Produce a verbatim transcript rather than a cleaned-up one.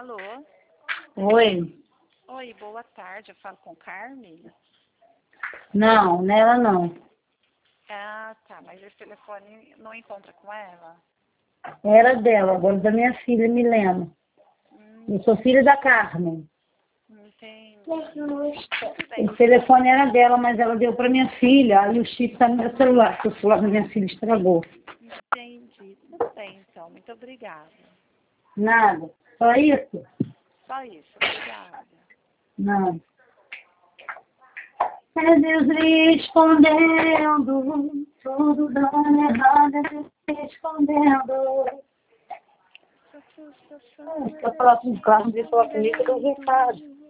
Alô? Oi. Oi, boa tarde. Eu falo com Carmen? Não, nela não. Ah, tá. Mas esse telefone não encontra com ela? Era dela, agora da minha filha, Milena. Hum, Eu sou filha da Carmen. entendi. Tudo bem. O telefone era dela, mas ela deu para minha filha. Aí o chip está no meu celular, porque o celular da minha filha estragou. Entendi. Tudo bem, então. Muito obrigada. Nada. Só isso? Só isso. Obrigada. Não. É Deus respondendo, tudo dando errado, é Deus respondendo. Se eu falar com o carro, ele falar comigo, eu dou resultado.